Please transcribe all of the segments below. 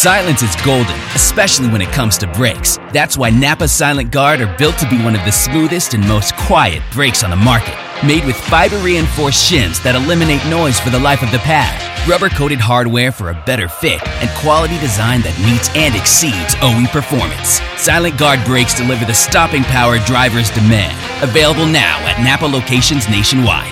Silence is golden, especially when it comes to brakes. That's why Napa Silent Guard are built to be one of the smoothest and most quiet brakes on the market. Made with fiber-reinforced shims that eliminate noise for the life of the pad, rubber-coated hardware for a better fit, and quality design that meets and exceeds OE performance. Silent Guard brakes deliver the stopping power drivers demand. Available now at Napa locations nationwide.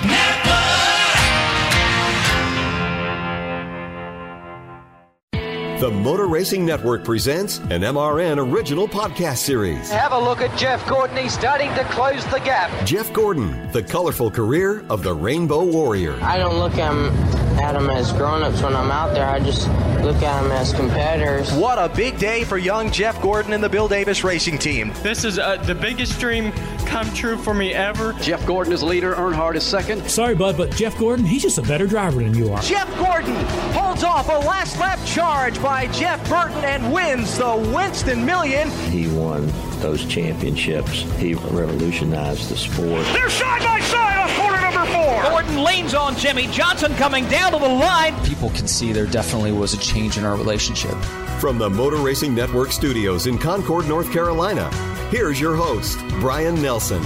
The Motor Racing Network presents an MRN original podcast series. Have a look at Jeff Gordon. He's starting to close the gap. Jeff Gordon, the colorful career of the Rainbow Warrior. I don't look at them as grown-ups when I'm out there. I just look at them as competitors. What a big day for young Jeff Gordon and the Bill Davis Racing Team. This is the biggest dream come true for me ever. Jeff Gordon is leader, Earnhardt is second. Sorry, bud, but Jeff Gordon, he's just a better driver than you are. Jeff Gordon holds off a last lap charge by Jeff Burton and wins the Winston Million. He won those championships. He revolutionized the sport. They're side by side on corner number 4. Gordon leans on Jimmy Johnson coming down to the line. People can see there definitely was a change in our relationship. From the Motor Racing Network studios in Concord, North Carolina, here's your host, Brian Nelson.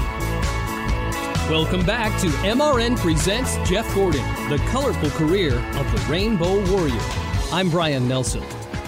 Welcome back to MRN Presents Jeff Gordon, the colorful career of the Rainbow Warrior. I'm Brian Nelson.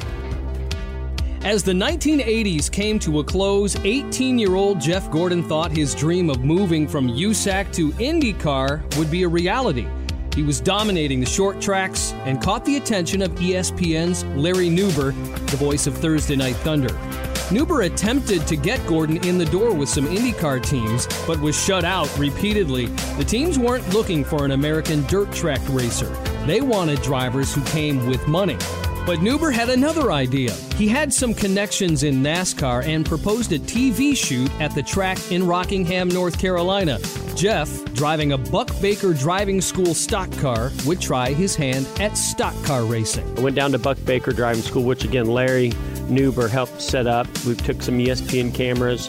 As the 1980s came to a close, 18-year-old Jeff Gordon thought his dream of moving from USAC to IndyCar would be a reality. He was dominating the short tracks and caught the attention of ESPN's Larry Nuber, the voice of Thursday Night Thunder. Nuber attempted to get Gordon in the door with some IndyCar teams, but was shut out repeatedly. The teams weren't looking for an American dirt track racer. They wanted drivers who came with money. But Nuber had another idea. He had some connections in NASCAR and proposed a TV shoot at the track in Rockingham, North Carolina. Jeff, driving a Buck Baker driving school stock car, would try his hand at stock car racing. I went down to Buck Baker driving school, which again, Larry Nuber helped set up. We took some ESPN cameras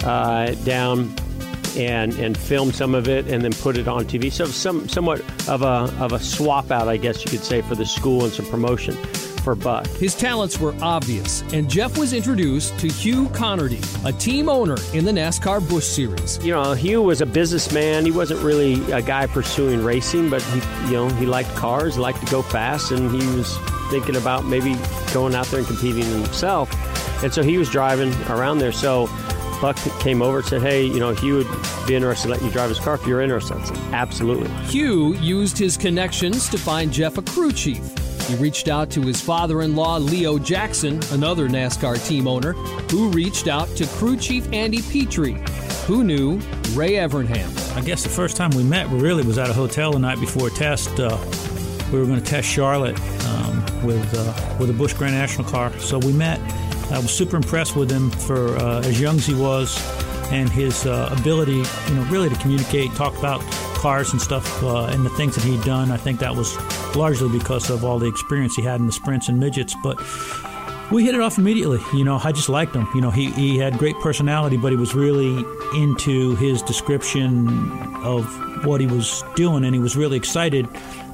down and filmed some of it and then put it on TV. So somewhat of a swap out, I guess you could say, for the school and some promotion for Buck. His talents were obvious, and Jeff was introduced to Hugh Connerty, a team owner in the NASCAR Busch Series. You know, Hugh was a businessman. He wasn't really a guy pursuing racing, but he liked cars, liked to go fast, and he was thinking about maybe going out there and competing himself. And so he was driving around there. So Buck came over and said, hey, Hugh would be interested in letting you drive his car if you're interested. I said, absolutely. Hugh used his connections to find Jeff a crew chief. He reached out to his father-in-law, Leo Jackson, another NASCAR team owner, who reached out to crew chief Andy Petrie, who knew Ray Evernham. I guess the first time we met, we really was at a hotel the night before a test. We were going to test Charlotte with a Busch Grand National car. So we met. I was super impressed with him for as young as he was and his ability, really to communicate, talk about cars and stuff and the things that he'd done. I think that was largely because of all the experience he had in the sprints and midgets. But we hit it off immediately. I just liked him. He had great personality, but he was really into his description of what he was doing, and he was really excited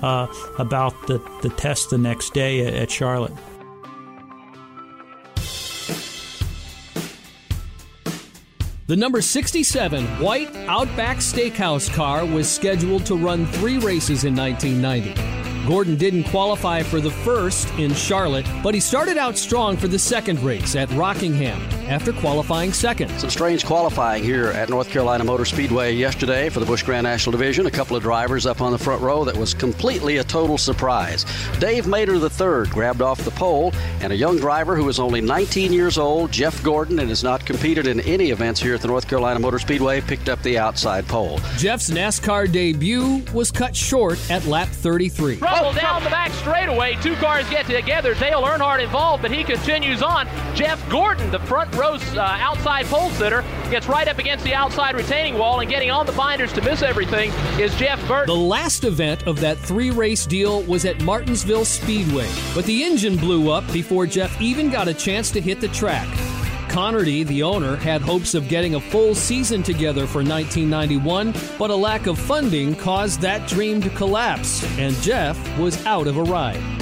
about the test the next day at Charlotte. The number 67 white Outback Steakhouse car was scheduled to run 3 races in 1990. Gordon didn't qualify for the first in Charlotte, but he started out strong for the second race at Rockingham after qualifying second. Some strange qualifying here at North Carolina Motor Speedway yesterday for the Busch Grand National Division. A couple of drivers up on the front row that was completely a total surprise. Dave Mater III grabbed off the pole, and a young driver who is only 19 years old, Jeff Gordon, and has not competed in any events here at the North Carolina Motor Speedway, picked up the outside pole. Jeff's NASCAR debut was cut short at lap 33. Trouble down the back straightaway. 2 cars get together. Dale Earnhardt involved, but he continues on. Jeff Gordon, the front row's outside pole sitter, gets right up against the outside retaining wall, and getting on the binders to miss everything is Jeff Burton. The last event of that 3-race deal was at Martinsville Speedway, but the engine blew up before Jeff even got a chance to hit the track. Connerty, the owner, had hopes of getting a full season together for 1991, but a lack of funding caused that dream to collapse, and Jeff was out of a ride.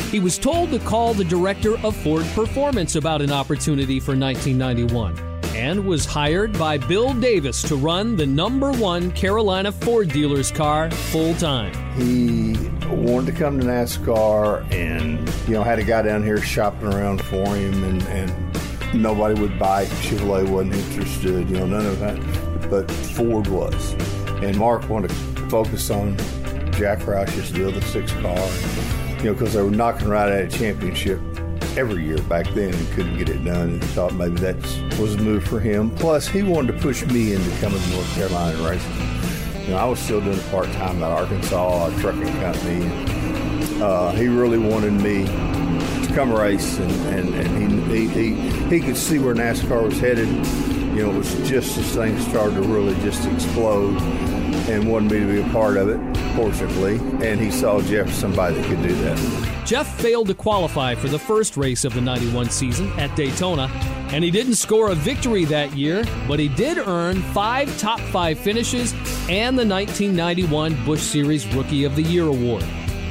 He was told to call the director of Ford Performance about an opportunity for 1991 and was hired by Bill Davis to run the #1 Carolina Ford dealer's car full-time. He wanted to come to NASCAR and, had a guy down here shopping around for him and nobody would buy it. Chevrolet wasn't interested, none of that. But Ford was. And Mark wanted to focus on Jack Roush's deal, the 6 car, because they were knocking right at a championship every year back then and couldn't get it done. And he thought maybe that was a move for him. Plus, he wanted to push me into coming to North Carolina and racing. I was still doing part-time at Arkansas, a trucking company. And, he really wanted me to come race, and he could see where NASCAR was headed. It was just as things started to really just explode, and wanted me to be a part of it, fortunately. And he saw Jeff somebody that could do that. Jeff failed to qualify for the first race of the 91 season at Daytona, and he didn't score a victory that year, but he did earn 5 top 5 finishes and the 1991 Busch Series Rookie of the Year award.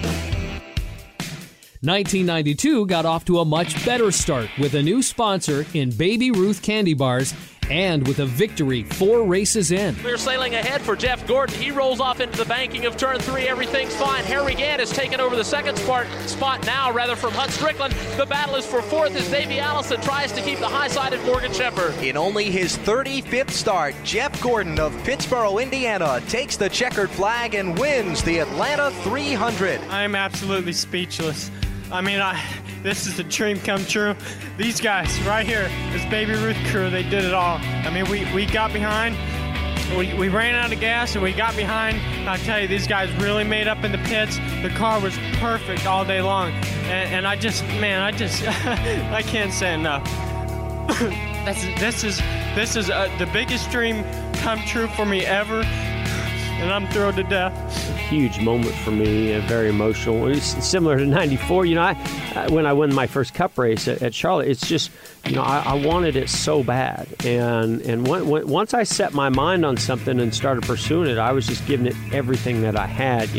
1992 got off to a much better start with a new sponsor in Baby Ruth candy bars and with a victory 4 races in. We're sailing ahead for Jeff Gordon. He rolls off into the banking of turn 3. Everything's fine. Harry Gant has taken over the second spot now, from Hut Strickland. The battle is for 4th as Davey Allison tries to keep the high side of Morgan Shepherd. In only his 35th start, Jeff Gordon of Pittsboro, Indiana, takes the checkered flag and wins the Atlanta 300. I'm absolutely speechless. This is a dream come true. These guys right here, this Baby Ruth crew, they did it all. We got behind, we ran out of gas and we got behind. I'll tell you, these guys really made up in the pits. The car was perfect all day long. And I I can't say enough. This is the biggest dream come true for me ever. And I'm thrilled to death. A huge moment for me, very emotional. It's similar to 94. When I won my first Cup race at Charlotte, it's just, I wanted it so bad. And once I set my mind on something and started pursuing it, I was just giving it everything that I had.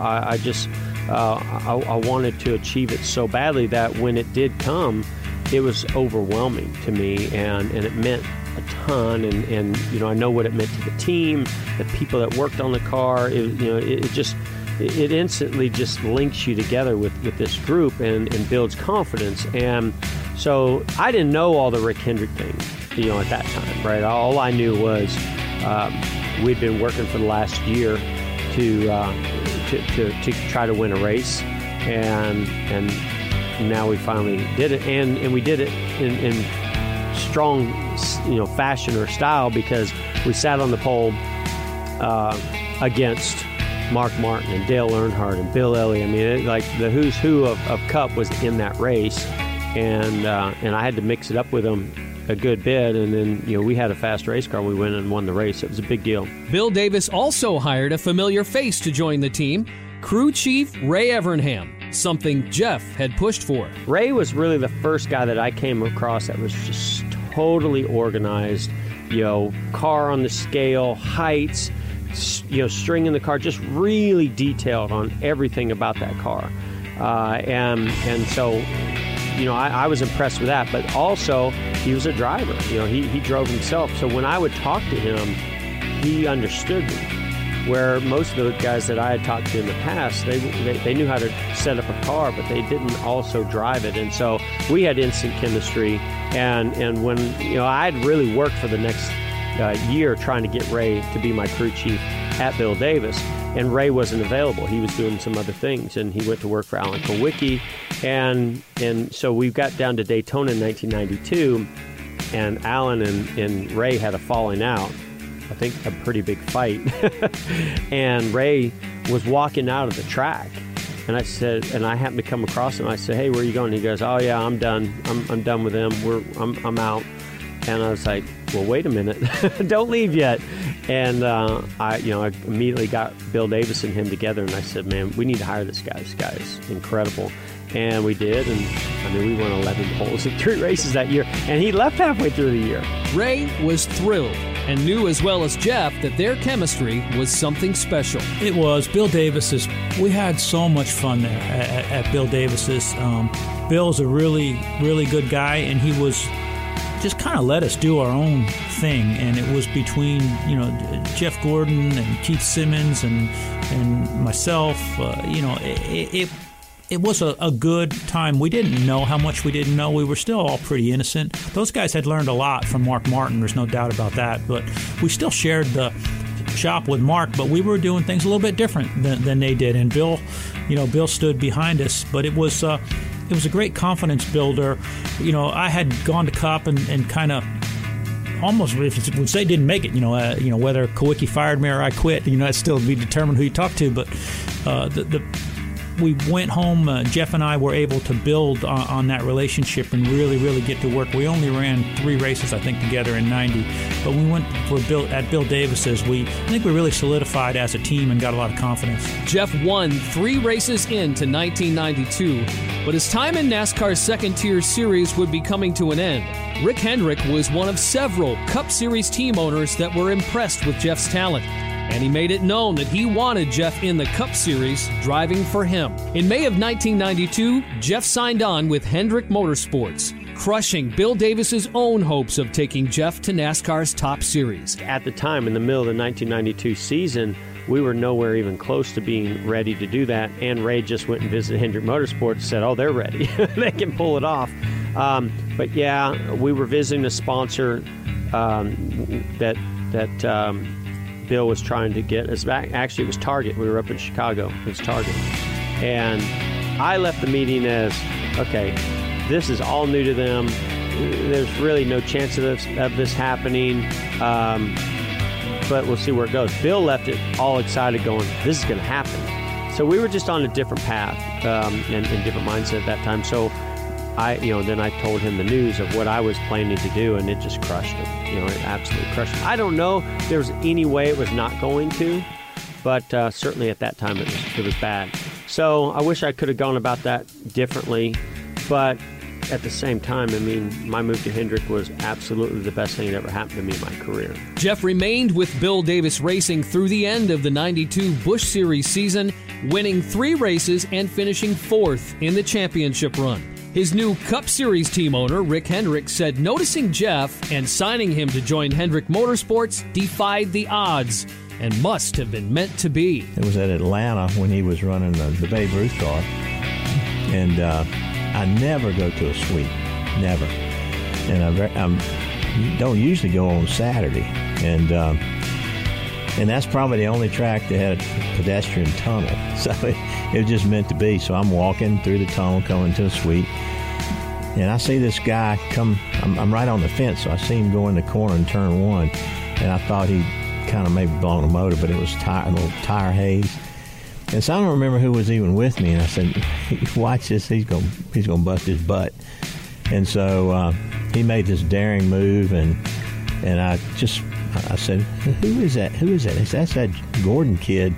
I wanted to achieve it so badly that when it did come, it was overwhelming to me, and it meant a ton, and I know what it meant to the team, the people that worked on the car. It instantly just links you together with this group and builds confidence. And so I didn't know all the Rick Hendrick things, at that time, right? All I knew was we'd been working for the last year to try to win a race, and now we finally did it, and we did it in strong, fashion or style, because we sat on the pole against Mark Martin and Dale Earnhardt and Bill Elliott. The who's who of Cup was in that race, and I had to mix it up with them a good bit, and then we had a fast race car. We went and won the race. It was a big deal. Bill Davis also hired a familiar face to join the team, crew chief Ray Evernham, something Jeff had pushed for. Ray was really the first guy that I came across that was just totally organized, car on the scale, heights, string in the car, just really detailed on everything about that car. And so, I was impressed with that, but also he was a driver. He drove himself. So when I would talk to him, he understood me. Where most of the guys that I had talked to in the past, they knew how to set up a car, but they didn't also drive it. And so we had instant chemistry. And when I had really worked for the next year trying to get Ray to be my crew chief at Bill Davis, and Ray wasn't available. He was doing some other things, and he went to work for Alan Kulwicki. And so we got down to Daytona in 1992, and Alan and Ray had a falling out. I think a pretty big fight. And Ray was walking out of the track, and I happened to come across him. I said, "Hey, where are you going?" He goes, "Oh yeah, I'm done. I'm done with them. I'm out." And I was like, "Well, wait a minute, don't leave yet." And I immediately got Bill Davis and him together, and I said, "Man, we need to hire this guy. This guy's incredible." And we did, and we won 11 poles in 3 races that year, and he left halfway through the year. Ray was thrilled and knew as well as Jeff that their chemistry was something special. It was. Bill Davis's, we had so much fun there at Bill Davis's. Bill's a really, really good guy, and he was just kind of let us do our own thing, and it was between Jeff Gordon and Keith Simmons and myself. It was a good time. We didn't know how much we didn't know. We were still all pretty innocent. Those guys had learned a lot from Mark Martin. There's no doubt about that. But we still shared the shop with Mark, but we were doing things a little bit different than they did. And Bill stood behind us. But it was a great confidence builder. I had gone to Cup and kind of almost would say didn't make it. Whether Kawicki fired me or I quit, that still would be determined who you talk to. But we went home. Jeff and I were able to build on that relationship and really, really get to work. We only ran 3 races, I think, together in '90. But we went at Bill Davis's. I think we really solidified as a team and got a lot of confidence. Jeff won 3 races into 1992, but his time in NASCAR's second-tier series would be coming to an end. Rick Hendrick was one of several Cup Series team owners that were impressed with Jeff's talent. And he made it known that he wanted Jeff in the Cup Series, driving for him. In May of 1992, Jeff signed on with Hendrick Motorsports, crushing Bill Davis's own hopes of taking Jeff to NASCAR's top series. At the time, in the middle of the 1992 season, we were nowhere even close to being ready to do that. And Ray just went and visited Hendrick Motorsports and said, oh, they're ready. They can pull it off. But yeah, we were visiting a sponsor that Bill was trying to get us back. Actually, it was Target. We were up in Chicago. It was Target. And I left the meeting as, okay, this is all new to them. There's really no chance of this happening. But we'll see where it goes. Bill left it all excited going, this is going to happen. So we were just on a different path and different mindset at that time. So then I told him the news of what I was planning to do, and it just crushed him. It absolutely crushed him. I don't know if there was any way it was not going to, but certainly at that time it was bad. So I wish I could have gone about that differently, but at the same time, my move to Hendrick was absolutely the best thing that ever happened to me in my career. Jeff remained with Bill Davis Racing through the end of the '92 Busch Series season, winning 3 races and finishing 4th in the championship run. His new Cup Series team owner, Rick Hendrick, said noticing Jeff and signing him to join Hendrick Motorsports defied the odds and must have been meant to be. It was at Atlanta when he was running the Babe Ruth car. And I never go to a suite, never. And I don't usually go on Saturday. And that's probably the only track that had a pedestrian tunnel. So it was just meant to be. So I'm walking through the tunnel, coming to a suite. And I see this guy come. I'm right on the fence, so I see him go in the corner in turn 1. And I thought he'd kind of maybe blown a motor, but it was a little tire haze. And so I don't remember who was even with me. And I said, watch this. He's gonna bust his butt. And so he made this daring move, and I said, who is that? He said, that's that Gordon kid,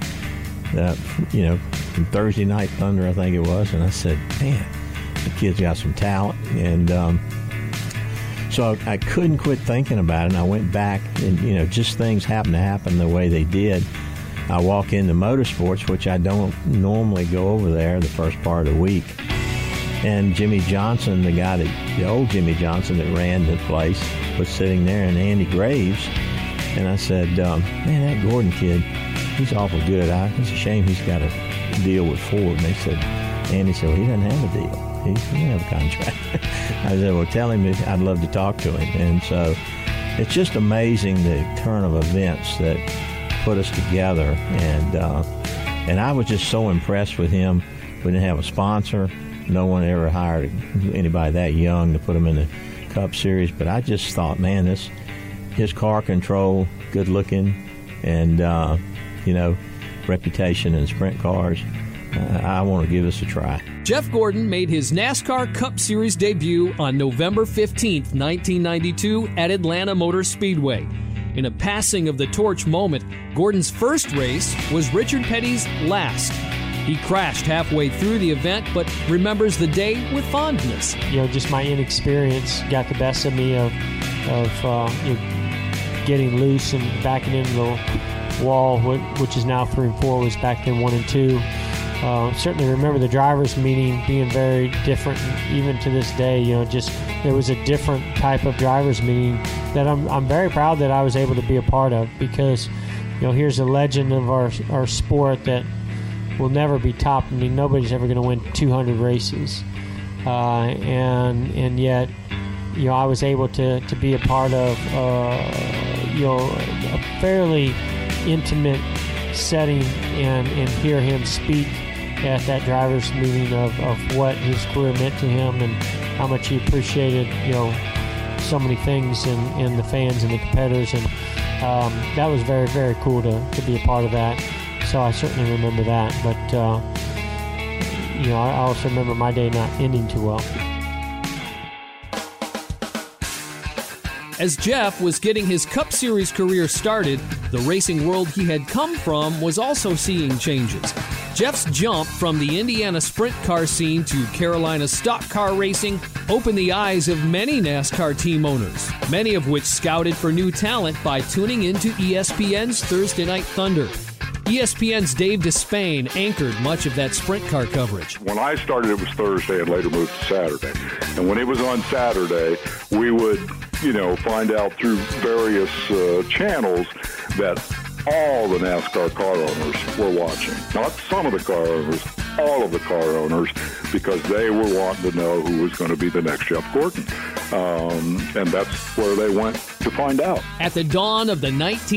from Thursday Night Thunder, I think it was. And I said, man, the kid's got some talent. And so I couldn't quit thinking about it. And I went back, and, just things happened to happen the way they did. I walk into Motorsports, which I don't normally go over there the first part of the week. And Jimmy Johnson, the old Jimmy Johnson that ran the place, was sitting there, and Andy Graves. And I said, man, that Gordon kid, he's awful good. It's a shame he's got a deal with Ford. And Andy said, well, he doesn't have a deal. He doesn't have a contract. I said, well, tell him I'd love to talk to him. And so it's just amazing the turn of events that put us together. And I was just so impressed with him. We didn't have a sponsor. No one ever hired anybody that young to put him in the Cup Series. But I just thought, man, his car control, good looking, and reputation in sprint cars. I want to give this a try. Jeff Gordon made his NASCAR Cup Series debut on November 15th, 1992 at Atlanta Motor Speedway. In a passing of the torch moment, Gordon's first race was Richard Petty's last. He crashed halfway through the event, but remembers the day with fondness. Just my inexperience got the best of me of getting loose and backing into the wall, which is now 3 and 4, was back then 1 and 2. Certainly remember the drivers' meeting being very different, even to this day. Just there was a different type of drivers' meeting that I'm very proud that I was able to be a part of, because here's a legend of our sport that will never be topped. I mean, nobody's ever going to win 200 races, and yet I was able to be a part of a fairly intimate setting and hear him speak at that drivers' meeting of what his career meant to him and how much he appreciated so many things and the fans and the competitors, and that was very, very cool to be a part of that. So I certainly remember that, but I also remember my day not ending too well. As Jeff was getting his Cup Series career started, the racing world he had come from was also seeing changes. Jeff's jump from the Indiana sprint car scene to Carolina stock car racing opened the eyes of many NASCAR team owners, many of which scouted for new talent by tuning into ESPN's Thursday Night Thunder. ESPN's Dave Despain anchored much of that sprint car coverage. When I started, it was Thursday and later moved to Saturday. And when it was on Saturday, we would, find out through various channels that all the NASCAR car owners were watching. Not some of the car owners, all of the car owners, because they were wanting to know who was going to be the next Jeff Gordon. And that's where they went to find out. At the dawn of the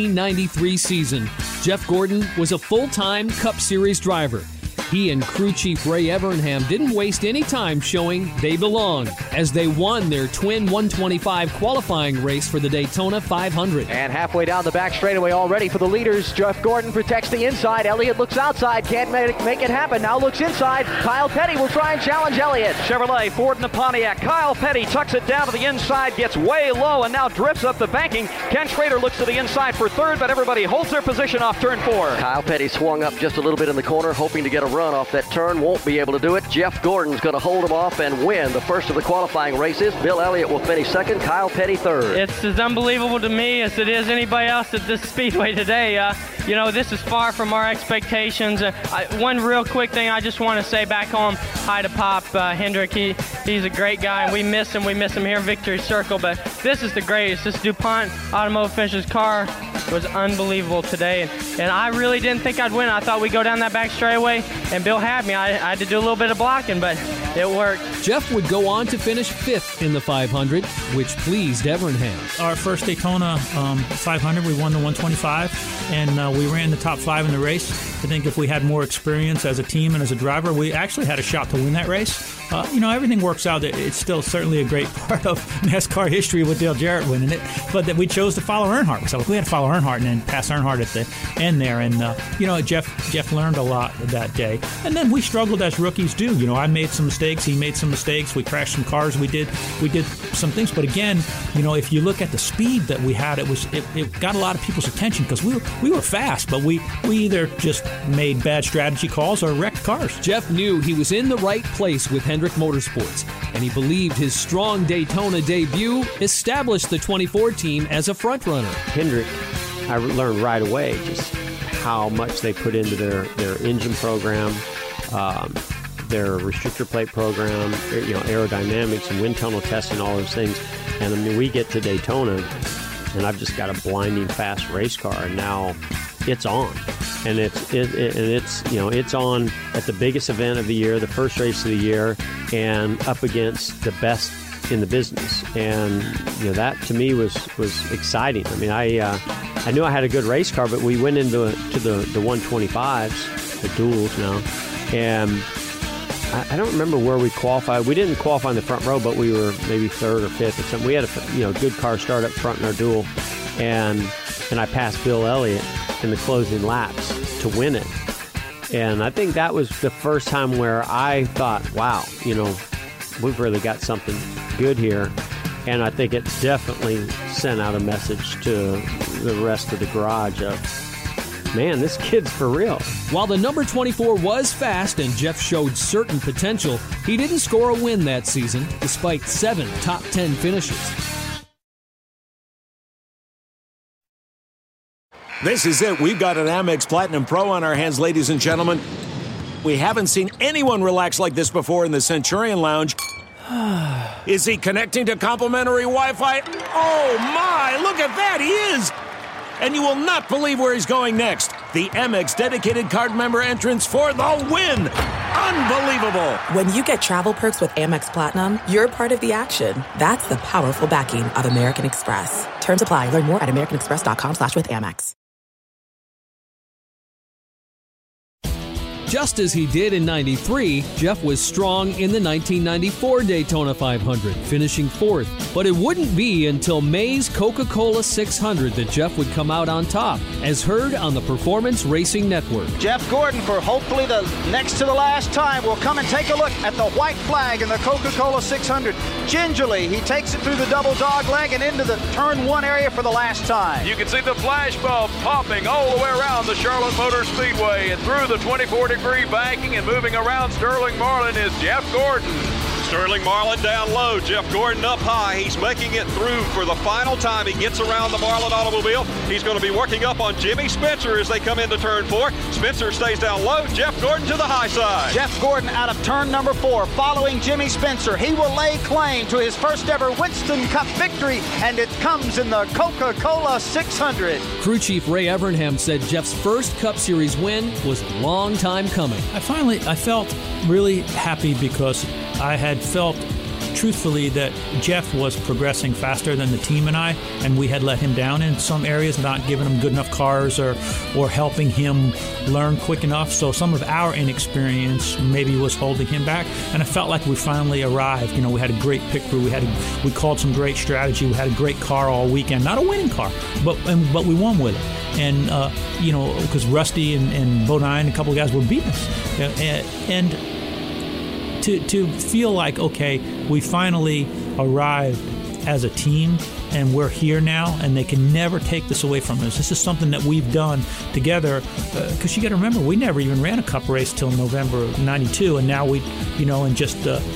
1993 season, Jeff Gordon was a full-time Cup Series driver. He and crew chief Ray Evernham didn't waste any time showing they belong as they won their twin 125 qualifying race for the Daytona 500. And halfway down the back straightaway already for the leaders. Jeff Gordon protects the inside. Elliott looks outside. Can't make it happen. Now looks inside. Kyle Petty will try and challenge Elliott. Chevrolet, Ford, and the Pontiac. Kyle Petty tucks it down to the inside, gets way low, and now drifts up the banking. Ken Schrader looks to the inside for third, but everybody holds their position off turn 4. Kyle Petty swung up just a little bit in the corner, hoping to get a run off that turn. Won't be able to do it. Jeff Gordon's going to hold him off and win the first of the qualifying races. Bill Elliott will finish second. Kyle Petty third. It's as unbelievable to me as it is anybody else at this speedway today. This is far from our expectations. One real quick thing I just want to say back home, hi to Pop Hendrick. He's a great guy, and we miss him. We miss him here in Victory Circle, but this is the greatest. This DuPont Automotive Finishers car was unbelievable today, and I really didn't think I'd win. I thought we'd go down that back straightaway, and Bill had me. I had to do a little bit of blocking, but it worked. Jeff would go on to finish 5th in the 500, which pleased Evernham. Our first Daytona 500, we won the 125, and we ran the top 5 in the race. I think if we had more experience as a team and as a driver, we actually had a shot to win that race. Everything works out. It's still certainly a great part of NASCAR history with Dale Jarrett winning it, but that we chose to follow Earnhardt. So we had to follow Earnhardt and then pass Earnhardt at the end there. And, Jeff learned a lot that day. And then we struggled as rookies do. I made some mistakes. He made some mistakes. We crashed some cars. We did some things. But again, if you look at the speed that we had, it got a lot of people's attention because we were fast, but we either just made bad strategy calls or wrecked cars. Jeff knew he was in the right place with Hendrick Motorsports, and he believed his strong Daytona debut established the 24 team as a front-runner. Hendrick, I learned right away just how much they put into their engine program, their restrictor plate program, aerodynamics and wind tunnel testing, all those things. And we get to Daytona, and I've just got a blinding fast race car, and now it's on. And it's on at the biggest event of the year, the first race of the year, and up against the best in the business. And that to me was exciting. I mean, I knew I had a good race car, but we went into the 125s, the duels now, and I don't remember where we qualified. We didn't qualify in the front row, but we were maybe third or fifth or something. We had a good car start up front in our duel, and I passed Bill Elliott in the closing laps to win it. And I think that was the first time where I thought, wow, we've really got something good here. And I think it's definitely sent out a message to the rest of the garage of, man, this kid's for real. While the number 24 was fast and Jeff showed certain potential, he didn't score a win that season, despite 7 top 10 finishes. This is it. We've got an Amex Platinum Pro on our hands, ladies and gentlemen. We haven't seen anyone relax like this before in the Centurion Lounge. Is he connecting to complimentary Wi-Fi? Oh, my! Look at that! He is! And you will not believe where he's going next. The Amex dedicated card member entrance for the win! Unbelievable! When you get travel perks with Amex Platinum, you're part of the action. That's the powerful backing of American Express. Terms apply. Learn more at americanexpress.com/withAmex. Just as he did in '93, Jeff was strong in the 1994 Daytona 500, finishing fourth. But it wouldn't be until May's Coca-Cola 600 that Jeff would come out on top, as heard on the Performance Racing Network. Jeff Gordon, for hopefully the next to the last time, will come and take a look at the white flag in the Coca-Cola 600. Gingerly, he takes it through the double dog leg and into the turn one area for the last time. You can see the flash bulb popping all the way around the Charlotte Motor Speedway and through the 24-degree banking, and moving around Sterling Marlin is Jeff Gordon. Sterling Marlin down low, Jeff Gordon up high. He's making it through for the final time. He gets around the Marlin automobile. He's going to be working up on Jimmy Spencer as they come into turn 4. Spencer stays down low. Jeff Gordon to the high side. Jeff Gordon out of turn number 4, following Jimmy Spencer. He will lay claim to his first ever Winston Cup victory, and it comes in the Coca-Cola 600. Crew Chief Ray Evernham said Jeff's first Cup Series win was a long time coming. I felt really happy because I had felt truthfully that Jeff was progressing faster than the team and I, and we had let him down in some areas, not giving him good enough cars or helping him learn quick enough. So some of our inexperience maybe was holding him back, and I felt like we finally arrived. You know, we had a great pit crew. We called some great strategy. We had a great car all weekend. Not a winning car, but we won with it. And because Rusty and Bodine and a couple of guys were beating us, and to feel like, okay, we finally arrived as a team and we're here now and they can never take this away from us. This is something that we've done together, because you got to remember, we never even ran a Cup race till November of '92, and now we, in just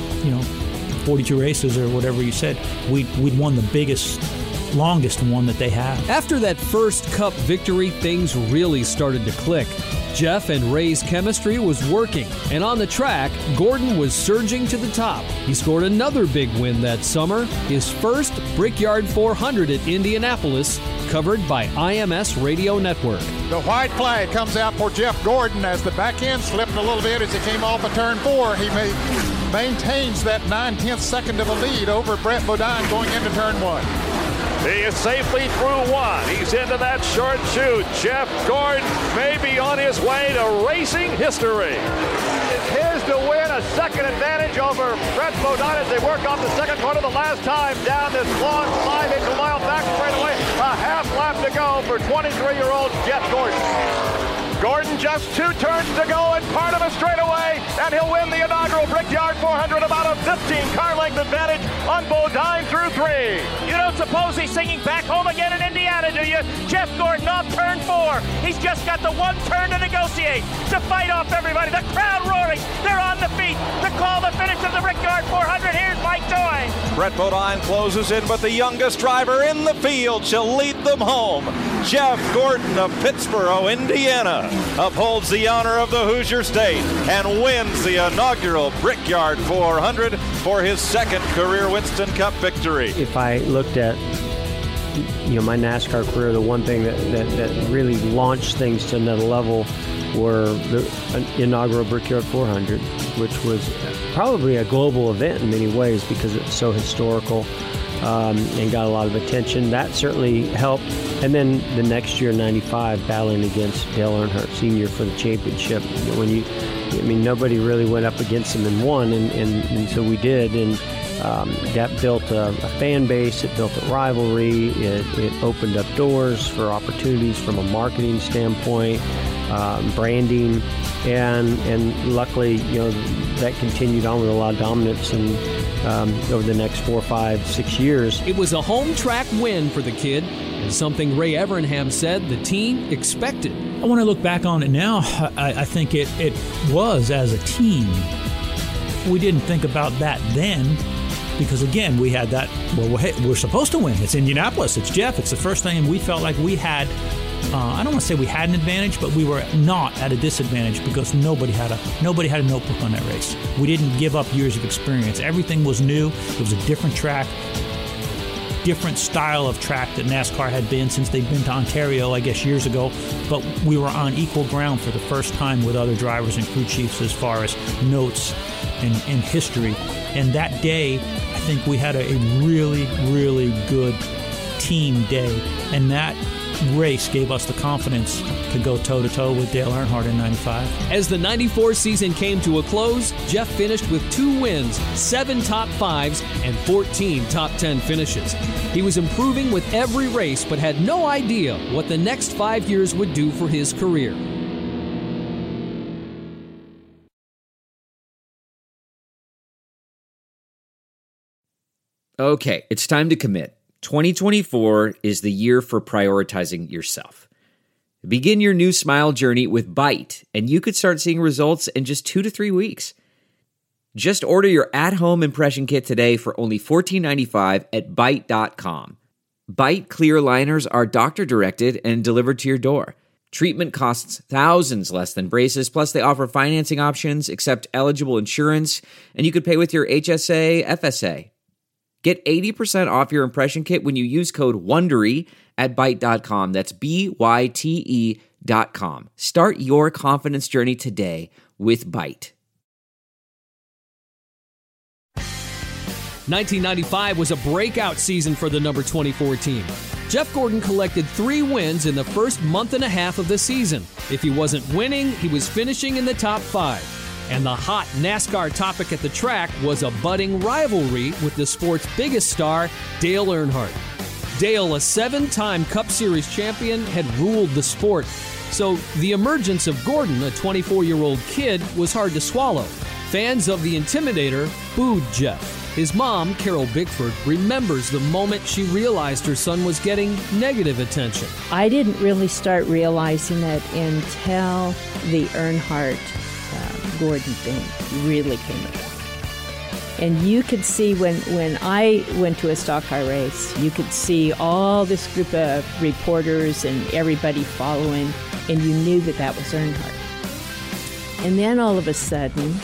42 races or whatever you said, we'd won the biggest, longest one that they have. After that first Cup victory, things really started to click. Jeff and Ray's chemistry was working, and on the track, Gordon was surging to the top. He scored another big win that summer, his first Brickyard 400 at Indianapolis, covered by IMS Radio Network. The white flag comes out for Jeff Gordon as the back end slipped a little bit as he came off of turn 4. He maintains that 9/10 second of a lead over Brett Bodine going into turn 1. He is safely through 1. He's into that short chute. Jeff Gordon may be on his way to racing history. It's his to win, a second advantage over Brett Bodine as they work off the second corner the last time down this long 5/8 mile back straightaway. A half lap to go for 23-year-old Jeff Gordon. Gordon just 2 turns to go and part of a straightaway, and he'll win the inaugural Brickyard 400, about a 15-car length advantage on Bodine through 3. You don't suppose he's singing back home again in Indiana, do you? Jeff Gordon off turn 4. He's just got the one turn to negotiate, to fight off everybody. The crowd roaring. They're on the feet to call the finish of the Brickyard 400. Here's Mike Joy. Brett Bodine closes in, but the youngest driver in the field shall lead them home. Jeff Gordon of Pittsboro, Indiana, upholds the honor of the Hoosier State and wins the inaugural Brickyard 400 for his second career Winston Cup victory. If I looked at my NASCAR career, the one thing that really launched things to another level were the inaugural Brickyard 400, which was probably a global event in many ways because it's so historical and got a lot of attention. That certainly helped. And then the next year, 95, battling against Dale Earnhardt Sr. for the championship. Nobody really went up against him and won, and so we did. And that built a fan base. It built a rivalry. It opened up doors for opportunities from a marketing standpoint, branding, and luckily, that continued on with a lot of dominance and over the next 4, 5, 6 years. It was a home track win for the kid, and something Ray Evernham said the team expected. When I look back on it now, I think it was as a team. We didn't think about that then because, again, we had that, we're supposed to win. It's Indianapolis. It's Jeff. It's the first thing, and we felt like we had I don't want to say we had an advantage, but we were not at a disadvantage because nobody had a notebook on that race. We didn't give up years of experience. Everything was new. It was a different track, different style of track that NASCAR had been since they'd been to Ontario, I guess, years ago. But we were on equal ground for the first time with other drivers and crew chiefs as far as notes and history. And that day, I think we had a really, really good team day. And that race gave us the confidence to go toe-to-toe with Dale Earnhardt in 95. As the 94 season came to a close, Jeff finished with 2 wins, 7 top 5s, and 14 top 10 finishes. He was improving with every race, but had no idea what the next 5 years would do for his career. Okay, it's time to commit. 2024 is the year for prioritizing yourself. Begin your new smile journey with Byte, and you could start seeing results in just 2 to 3 weeks. Just order your at-home impression kit today for only $14.95 at Byte.com. Byte clear liners are doctor-directed and delivered to your door. Treatment costs thousands less than braces, plus they offer financing options, accept eligible insurance, and you could pay with your HSA, FSA. Get 80% off your impression kit when you use code WONDERY at Byte.com. That's BYTE.com. Start your confidence journey today with Byte. 1995 was a breakout season for the number 24 team. Jeff Gordon collected 3 wins in the first month and a half of the season. If he wasn't winning, he was finishing in the top 5. And the hot NASCAR topic at the track was a budding rivalry with the sport's biggest star, Dale Earnhardt. Dale, a 7-time Cup Series champion, had ruled the sport. So the emergence of Gordon, a 24-year-old kid, was hard to swallow. Fans of the Intimidator booed Jeff. His mom, Carol Bickford, remembers the moment she realized her son was getting negative attention. I didn't really start realizing it until the Earnhardt Gordon thing really came about. And you could see when I went to a stock car race, you could see all this group of reporters and everybody following, and you knew that was Earnhardt. And then all of a sudden,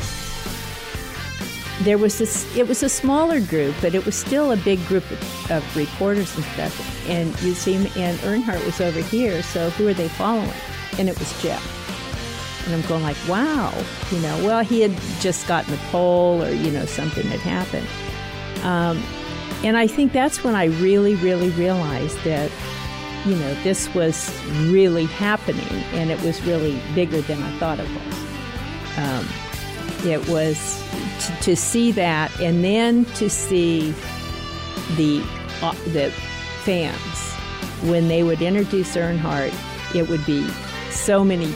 it was a smaller group, but it was still a big group of reporters and stuff. And you see, and Earnhardt was over here, so who are they following? And it was Jeff. And I'm going like, wow, well, he had just gotten the pole or, something had happened. And I think that's when I really, really realized that, this was really happening and it was really bigger than I thought it was. It was to see that and then to see the fans, when they would introduce Earnhardt, it would be so many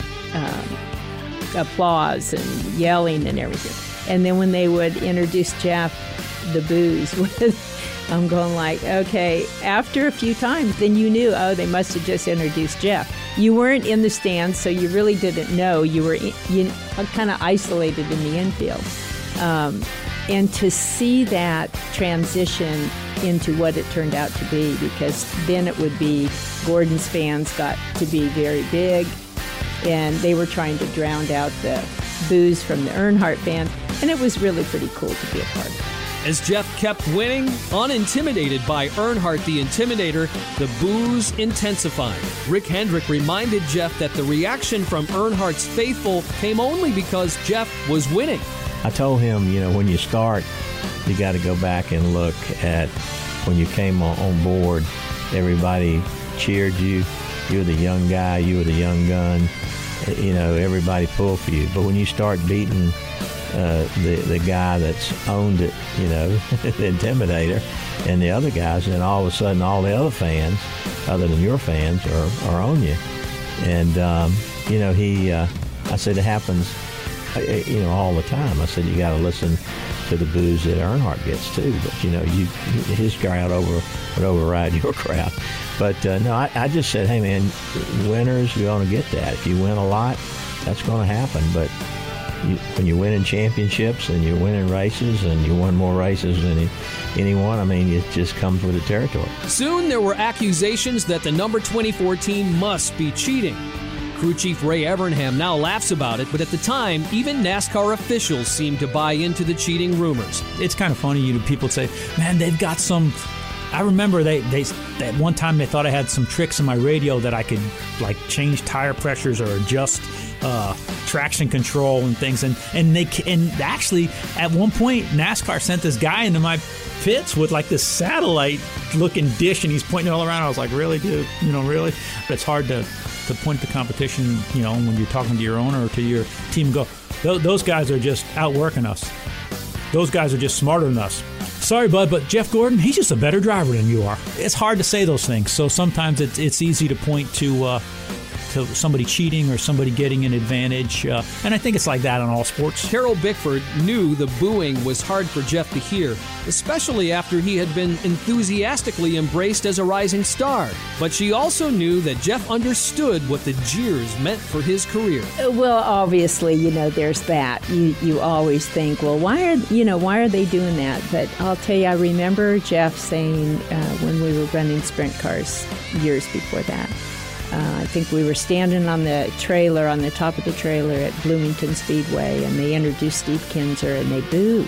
applause and yelling and everything. And then when they would introduce Jeff, the boos, I'm going like, okay, after a few times, then you knew, they must have just introduced Jeff. You weren't in the stands, so you really didn't know. You were kind of isolated in the infield. And to see that transition into what it turned out to be, because then it would be Gordon's fans got to be very big, and they were trying to drown out the boos from the Earnhardt fans, and it was really pretty cool to be a part of. As Jeff kept winning, unintimidated by Earnhardt the Intimidator, the boos intensified. Rick Hendrick reminded Jeff that the reaction from Earnhardt's faithful came only because Jeff was winning. I told him, when you start, you got to go back and look at when you came on board. Everybody cheered you. You were the young guy. You were the young gun. Everybody pulled for you. But when you start beating the guy that's owned it, the Intimidator, and the other guys, and all of a sudden all the other fans, other than your fans, are on you. And, I said it happens, all the time. I said you got to listen to the boos that Earnhardt gets too. But, his crowd would override your crowd. But, no, I just said, hey, man, winners, you're going to get that. If you win a lot, that's going to happen. But, when you're winning championships and you're winning races and you won more races than anyone, I mean, it just comes with the territory. Soon there were accusations that the number 24 team must be cheating. Crew Chief Ray Evernham now laughs about it, but at the time, even NASCAR officials seemed to buy into the cheating rumors. It's kind of funny, people say, man, they've got some... I remember they at one time they thought I had some tricks in my radio that I could like change tire pressures or adjust traction control and things, and actually at one point NASCAR sent this guy into my pits with like this satellite looking dish, and he's pointing it all around. I was like, really, dude? Really? But it's hard to point at the competition, when you're talking to your owner or to your team and go, those guys are just outworking us. Those guys are just smarter than us. Sorry, bud, but Jeff Gordon, he's just a better driver than you are. It's hard to say those things, so sometimes it's easy to point to somebody cheating or somebody getting an advantage, and I think it's like that in all sports. Carol Bickford knew the booing was hard for Jeff to hear, especially after he had been enthusiastically embraced as a rising star. But she also knew that Jeff understood what the jeers meant for his career. Well, obviously, there's that. You always think, well, why are they doing that? But I'll tell you, I remember Jeff saying when we were running sprint cars years before that, I think we were standing on the top of the trailer at Bloomington Speedway, and they introduced Steve Kinser, and they booed.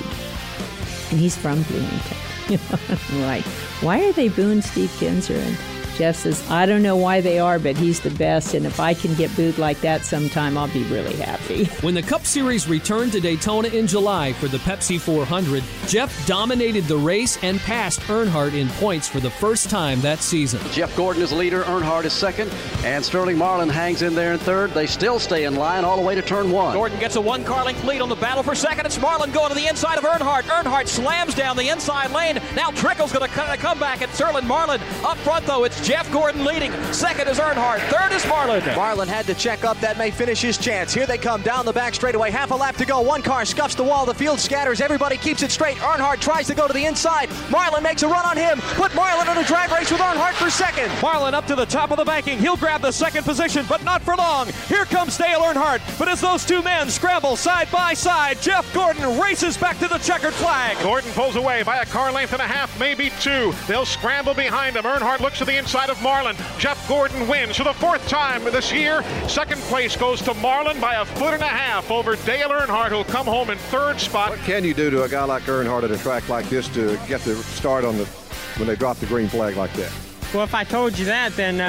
And he's from Bloomington. I'm like, why are they booing Steve Kinser? And Jeff says, I don't know why they are, but he's the best, and if I can get booed like that sometime, I'll be really happy. When the Cup Series returned to Daytona in July for the Pepsi 400, Jeff dominated the race and passed Earnhardt in points for the first time that season. Jeff Gordon is leader, Earnhardt is second, and Sterling Marlin hangs in there in third. They still stay in line all the way to turn one. Gordon gets a one-car length lead on the battle for second. It's Marlin going to the inside of Earnhardt. Earnhardt slams down the inside lane. Now Trickle's going to come back at Sterling Marlin. Up front, though, it's Jeff Gordon leading. Second is Earnhardt. Third is Marlin. Marlin had to check up. That may finish his chance. Here they come down the back straightaway. Half a lap to go. One car scuffs the wall. The field scatters. Everybody keeps it straight. Earnhardt tries to go to the inside. Marlin makes a run on him. Put Marlin in a drag race with Earnhardt for second. Marlin up to the top of the banking. He'll grab the second position, but not for long. Here comes Dale Earnhardt. But as those two men scramble side by side, Jeff Gordon races back to the checkered flag. Gordon pulls away by a car length and a half, maybe two. They'll scramble behind him. Earnhardt looks to the inside of Marlin. Jeff Gordon wins for the fourth time this year. Second place goes to Marlin by a foot and a half over Dale Earnhardt, who'll come home in third spot. What can you do to a guy like Earnhardt at a track like this to get the start on when they drop the green flag like that? Well, if I told you that, then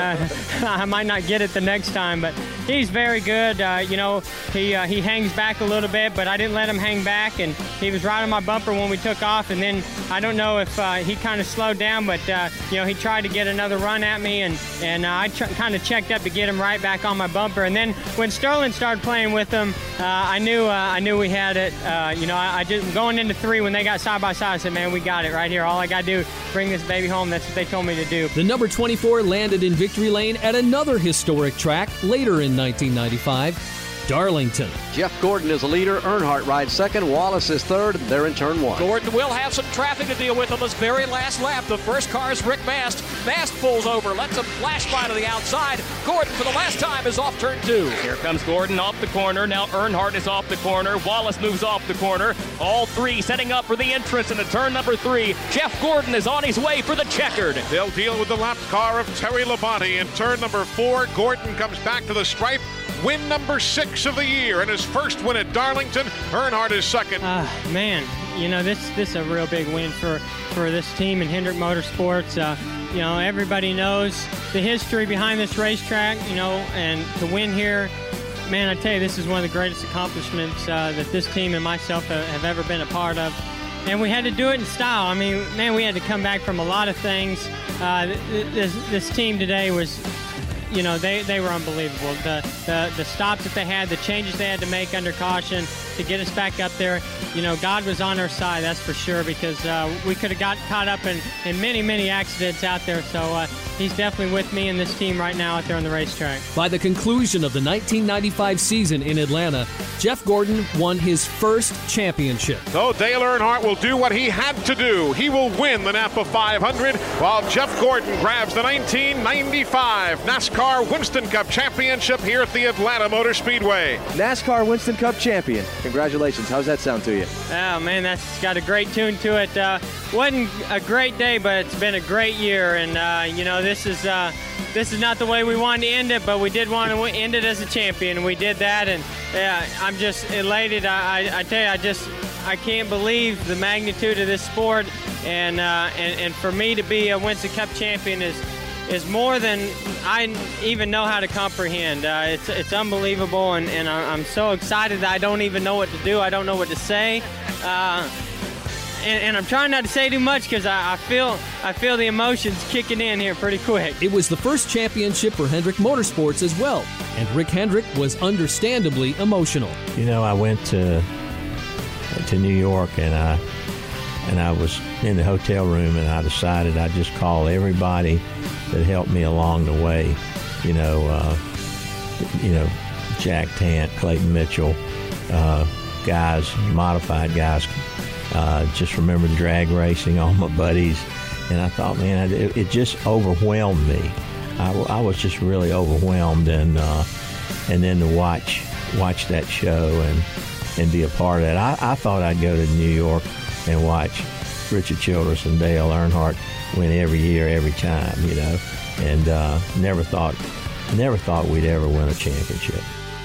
I might not get it the next time. But he's very good. He hangs back a little bit, but I didn't let him hang back, and he was right on my bumper when we took off. And then I don't know if he kind of slowed down, but he tried to get another run at me, and I kind of checked up to get him right back on my bumper. And then when Sterling started playing with him, I knew we had it. I just going into three when they got side by side, I said, man, we got it right here. All I got to do is bring this baby home. That's what they told me to do. The number 24 landed in victory lane at another historic track later in 1995, Darlington. Jeff Gordon is the leader. Earnhardt rides second. Wallace is third. They're in turn one. Gordon will have some traffic to deal with on this very last lap. The first car is Rick Mast. Mast pulls over, lets him flash by to the outside. Gordon, for the last time, is off turn two. Here comes Gordon off the corner. Now Earnhardt is off the corner. Wallace moves off the corner. All three setting up for the entrance into turn number 3. Jeff Gordon is on his way for the checkered. They'll deal with the lapped car of Terry Labonte in turn number 4. Gordon comes back to the stripe. Win number 6 of the year, and his first win at Darlington. Earnhardt is second. Man, this is a real big win for this team in Hendrick Motorsports. Everybody knows the history behind this racetrack, and to win here, man, I tell you, this is one of the greatest accomplishments that this team and myself have ever been a part of. And we had to do it in style. I mean, man, we had to come back from a lot of things. This team today was... they were unbelievable. The stops that they had, the changes they had to make under caution to get us back up there. God was on our side, that's for sure, because we could have got caught up in many, many accidents out there. So he's definitely with me and this team right now out there on the racetrack. By the conclusion of the 1995 season in Atlanta, Jeff Gordon won his first championship. So Dale Earnhardt will do what he had to do. He will win the Napa 500, while Jeff Gordon grabs the 1995 NASCAR Winston Cup Championship here at the Atlanta Motor Speedway. NASCAR Winston Cup champion. Congratulations. How's that sound to you? Oh, man, that's got a great tune to it. Wasn't a great day, but it's been a great year. And, this is not the way we wanted to end it, but we did want to end it as a champion, and we did that. And I'm just elated. I tell you, I can't believe the magnitude of this sport. And for me to be a Winston Cup champion is more than I even know how to comprehend. It's unbelievable, and I'm so excited that I don't even know what to do. I don't know what to say. And I'm trying not to say too much because I feel the emotions kicking in here pretty quick. It was the first championship for Hendrick Motorsports as well, and Rick Hendrick was understandably emotional. I went to New York, and I was in the hotel room, and I decided I'd just call everybody that helped me along the way. Jack Tant, Clayton Mitchell, guys, modified guys. Just remember the drag racing, all my buddies. And I thought, man, it just overwhelmed me. I was just really overwhelmed, and then to watch that show and be a part of that. I thought I'd go to New York and watch Richard Childress and Dale Earnhardt win every year, every time, and never thought we'd ever win a championship.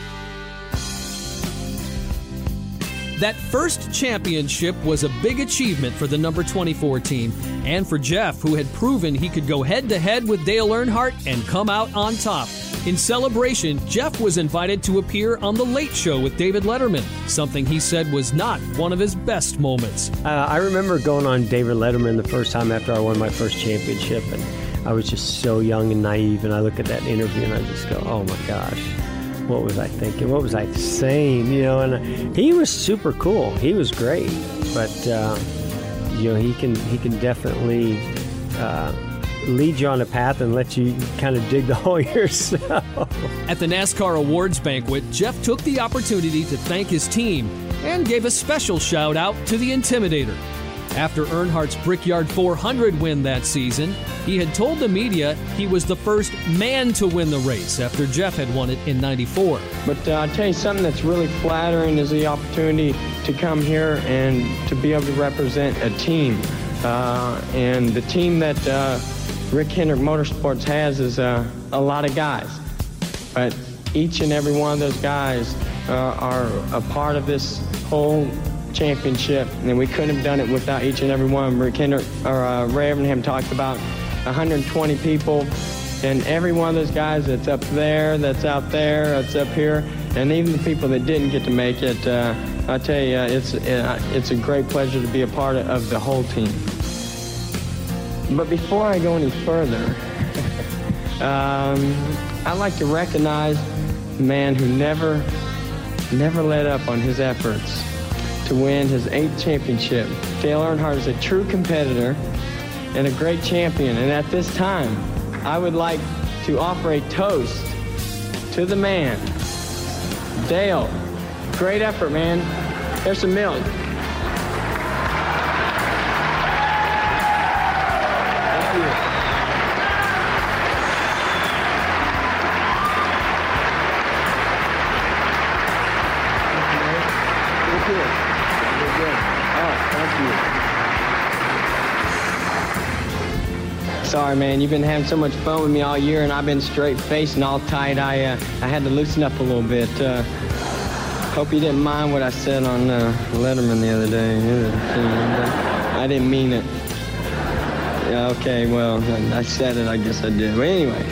That first championship was a big achievement for the number 24 team, and for Jeff, who had proven he could go head-to-head with Dale Earnhardt and come out on top. In celebration, Jeff was invited to appear on The Late Show with David Letterman, something he said was not one of his best moments. I remember going on David Letterman the first time after I won my first championship, and I was just so young and naive, and I look at that interview and I just go, oh my gosh. What was I thinking? What was I saying? And he was super cool. He was great, but he can definitely lead you on a path and let you kind of dig the hole yourself. At the NASCAR Awards banquet, Jeff took the opportunity to thank his team and gave a special shout out to the Intimidator. After Earnhardt's Brickyard 400 win that season, he had told the media he was the first man to win the race after Jeff had won it in '94. But I'll tell you something that's really flattering is the opportunity to come here and to be able to represent a team. And the team that Rick Hendrick Motorsports has is a lot of guys. But each and every one of those guys are a part of this whole championship, and we couldn't have done it without each and every one. Rick Hendrick, or Ray Evernham talked about 120 people, and every one of those guys that's up there, that's out there, that's up here, and even the people that didn't get to make it, I tell you, it's a great pleasure to be a part of the whole team. But before I go any further, I'd like to recognize a man who never let up on his efforts to win his 8th championship. Dale Earnhardt is a true competitor and a great champion. And at this time, I would like to offer a toast to the man. Dale, great effort, man. There's some milk. Thank you. Sorry, man. You've been having so much fun with me all year, and I've been straight-faced and all tight. I had to loosen up a little bit. Hope you didn't mind what I said on Letterman the other day. I didn't mean it. Yeah, okay, well, I said it. I guess I did. But anyway,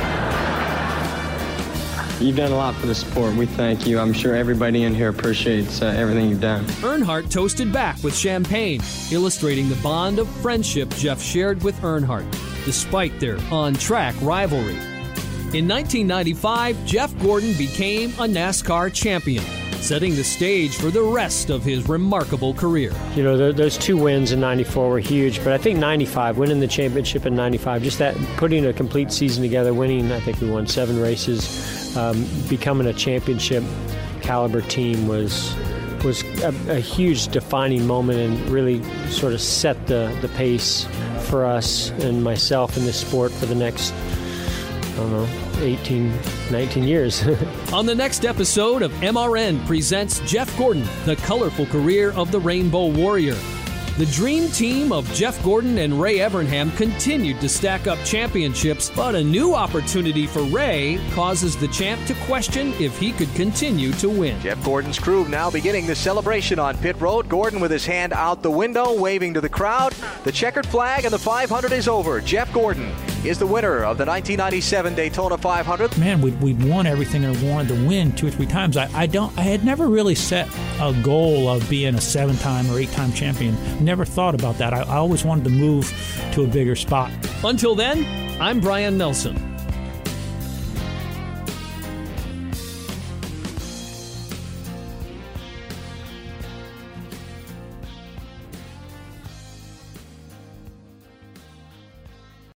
you've done a lot for the sport. We thank you. I'm sure everybody in here appreciates everything you've done. Earnhardt toasted back with champagne, illustrating the bond of friendship Jeff shared with Earnhardt, despite their on-track rivalry. In 1995, Jeff Gordon became a NASCAR champion, setting the stage for the rest of his remarkable career. Those 2 wins in 94 were huge, but I think 95, winning the championship in 95, just that, putting a complete season together, winning, I think we won 7 races, becoming a championship caliber team was a huge defining moment and really sort of set the pace for us and myself in this sport for the next don't know, 18, 19 years. On the next episode of MRN presents Jeff Gordon, the colorful career of the Rainbow Warrior. The dream team of Jeff Gordon and Ray Evernham continued to stack up championships, but a new opportunity for Ray causes the champ to question if he could continue to win. Jeff Gordon's crew now beginning the celebration on pit road. Gordon with his hand out the window, waving to the crowd. The checkered flag and the 500 is over. Jeff Gordon is the winner of the 1997 Daytona 500. Man, we'd won everything and wanted to win 2 or 3 times. I had never really set a goal of being a 7-time or 8-time champion. Never thought about that. I always wanted to move to a bigger spot. Until then, I'm Brian Nelson.